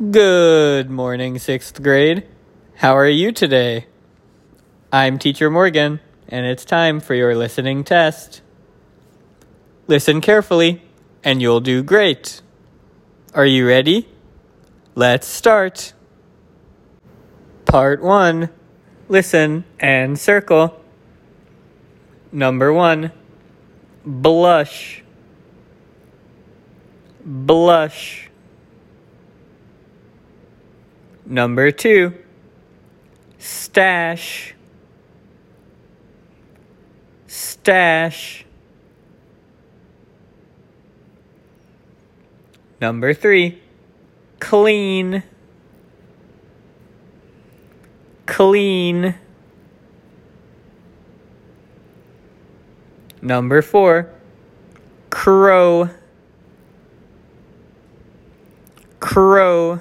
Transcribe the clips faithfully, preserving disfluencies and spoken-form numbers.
Good morning, sixth grade. How are you today? I'm Teacher Morgan, and it's time for your listening test. Listen carefully, and you'll do great. Are you ready? Let's start. Part one. Listen and circle. Number one. Blush. Blush. Number two, stash, stash. Number three, clean, clean. Number four, crow, crow.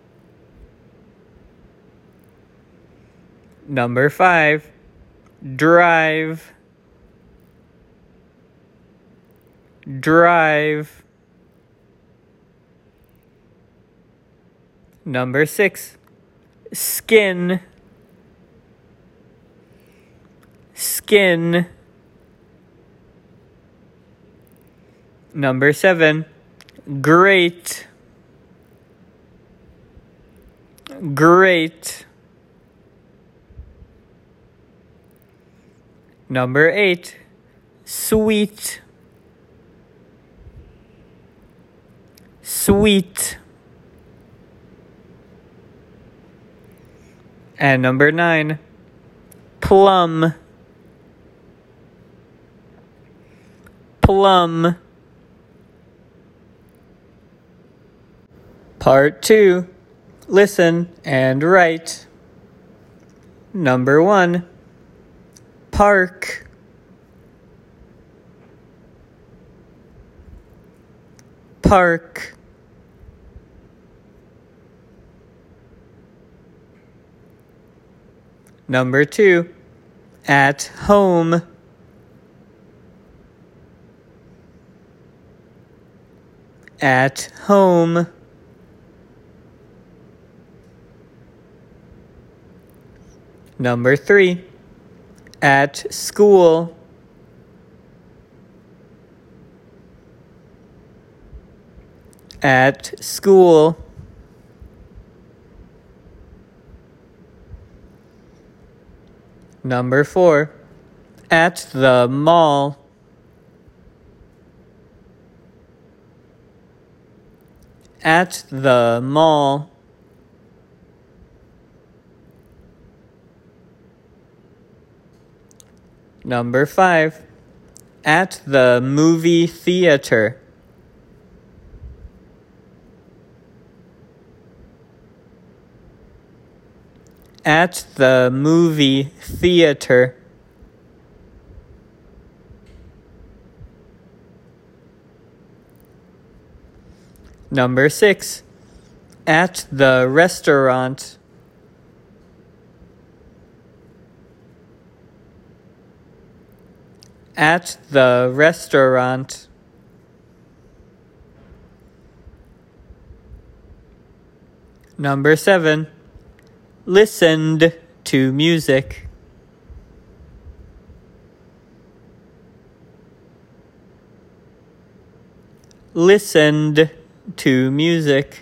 Number five, drive, drive. Number six, skin, skin. Number seven, great, great. Number eight, sweet, sweet. And number nine, plum, plum. Part two, listen and write. Number one, park, park. Number two, at home, at home. Number three, at school, at school. Number four, at the mall, at the mall. Number five, at the movie theater, at the movie theater. Number six, at the restaurant, at the restaurant. Number seven, listened to music, listened to music.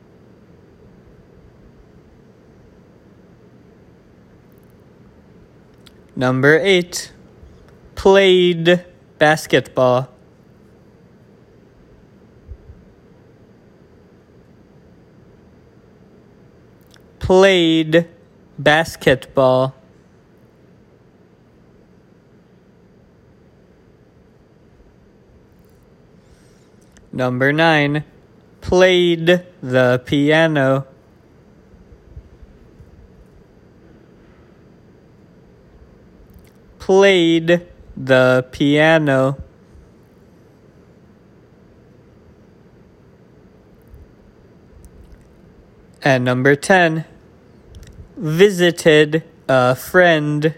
Number eight, played basketball, played basketball. Number nine, played the piano, played the piano. And number ten, visited a friend,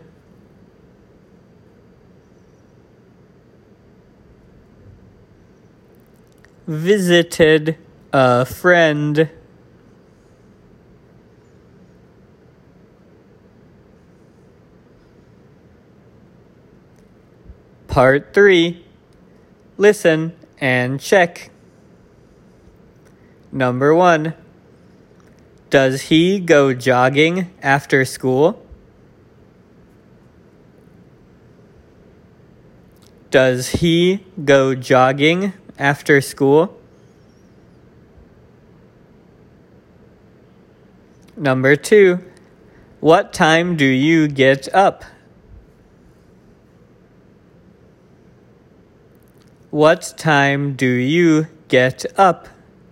visited a friend. Part three. Listen and check. Number one. Does he go jogging after school? Does he go jogging after school? Number two. What time do you get up? What time do you get up?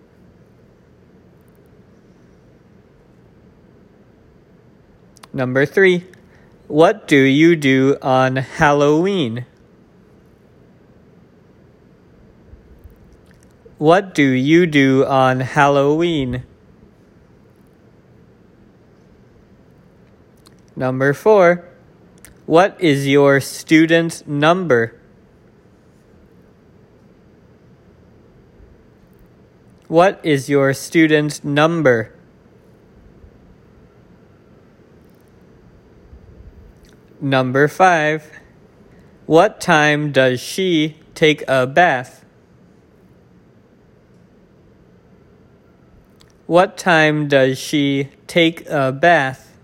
Number three. What do you do on Halloween? What do you do on Halloween? Number four. What is your student number? What is your student number? Number five. What time does she take a bath? What time does she take a bath?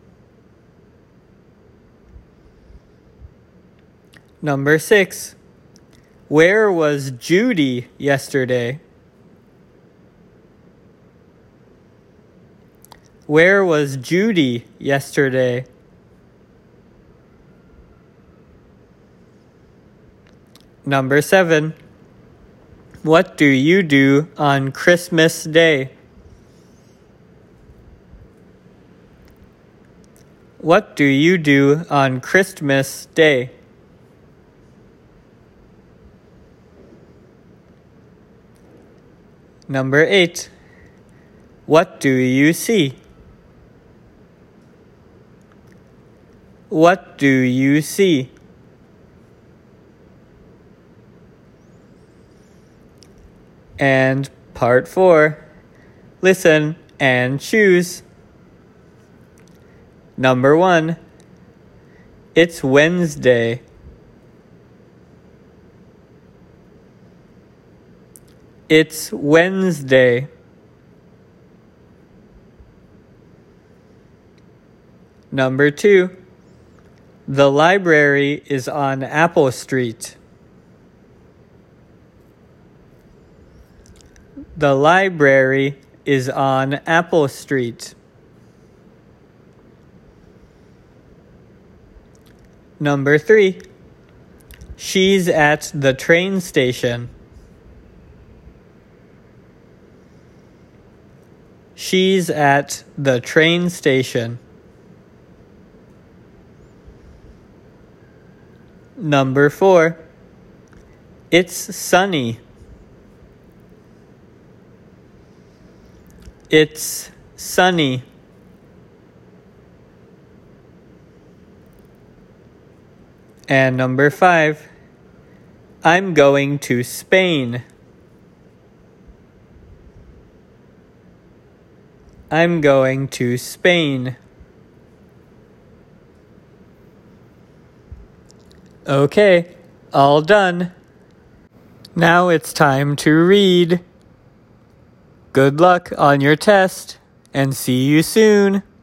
Number six. Where was Judy yesterday? Where was Judy yesterday? Number seven. What do you do on Christmas Day? What do you do on Christmas Day? Number eight. What do you see? What do you see? And part four. Listen and choose. Number one. It's Wednesday. It's Wednesday. Number two. The library is on Apple Street. The library is on Apple Street. Number three. She's at the train station. She's at the train station. Number four. It's sunny. It's sunny. And number five. I'm going to Spain. I'm going to Spain. Okay, all done. Now it's time to read. Good luck on your test, and see you soon.